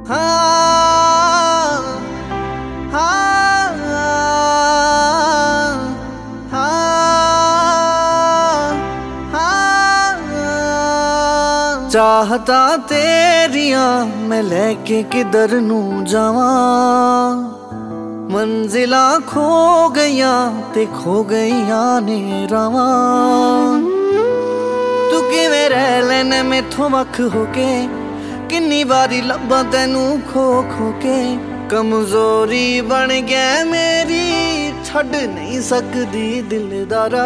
हाँ हाँ हाँ हाँ। चाहता तेरियां मैं लेके किधर नू जावां, मंजिला खो गईया ते खो गईया ने रावां। तू किवें रह लैना मैथों वख होके, किन्नी बारी लब्बां तैनू खो खो के। कमजोरी बन गया मेरी, छड़ नहीं सकदी दिलदारा।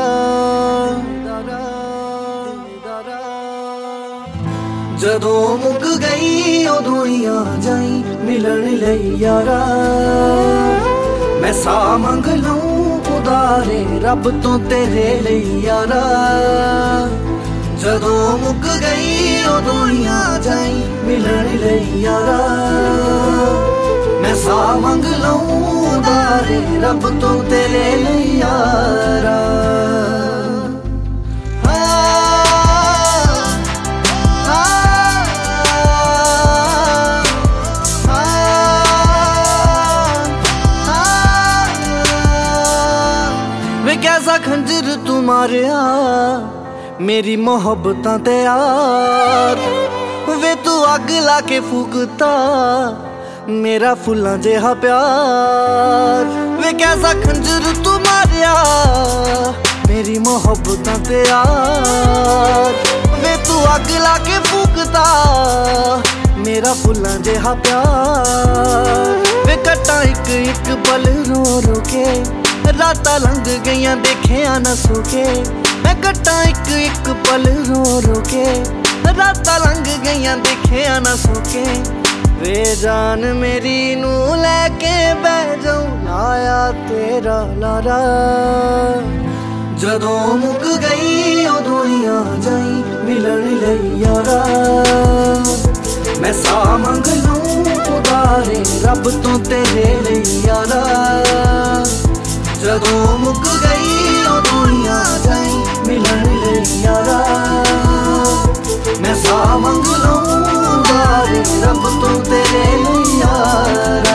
जदों मुक गई उदों ही आ जाई मिलन लई यारा। मैं सा मंग लूं उदारे रब तो तेरे लई यारा। जदों मुक गई उदों ही आ जाई मिलन लई यारा। मैं सा मंग लूं उदारे रब तो तेरे लई यारा। वे कैसा खंजर तू मारिया मेरी मोहब्बतां ते यार। वे तू अग ला के फूकता मेरा फुल्लां जिहा प्यार। वे कैसा खंजर तू मारिया मेरी मोहब्बतां ते यार। वे तू अग ला के फूकता मेरा फुल्लां जिहा प्यार। वे कट्टा एक एक पल रो रो के, रातां लंघ गईयां देखिया न सोके। मैं कट्टा एक एक पल रो रो के, रातां लंघ गईयां देखिया न सोके। वे जान मेरी नू लैके बह जाऊं लाया तेरा लारा। जदों मुक गई उदों ही आ जाई मिलन लई यारा। मैं सा मंग लूं उदारे रब तो तेरे लई यारा। जदों मुक गई उदों ही आ जाई मिलन लई यारा। मैं सा मंग लूं उदारे रब तो तेरे लई यारा।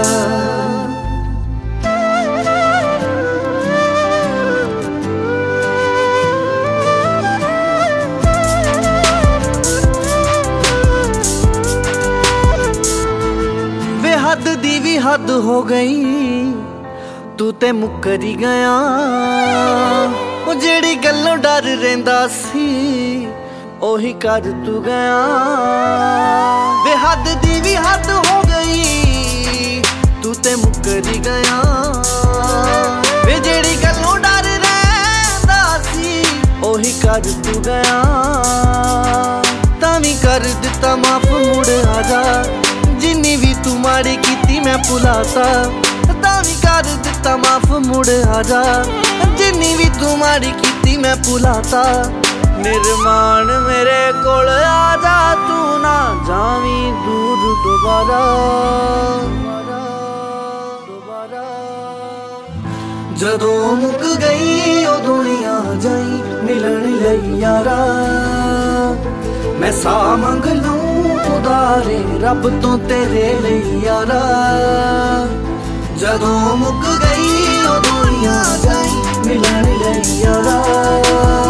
वे हद दी भी हद हो गई, तू ते मुकरी गया। ओ जेड़ी गल्लों डर रहिंदा सी ओही कर तू गया। वे हद दी भी हद हो गई, तू ते मुकरी गया। वे जेड़ी गल्लों डर रहिंदा सी ओही कर तू गया। तां वी कर दिता माफ मुड़ आजा, जिन्नी भी तू माड़ी कीती मैं भुलाता। भी कर दिता माफ मुड़ आजा, जिन्नी भी तू माड़ी कीती मैं भुलाता। निर्माण मेरे कोल आजा, तू ना जावी दूर दोबारा। जदों मुक गई उदों ही आ जाई मिलन लई यारा। मैं सा मंग लूं उदारे रब तो तेरे लई यारा। जदों मुक गई उदों ही आ जाई मिलन लई यारा।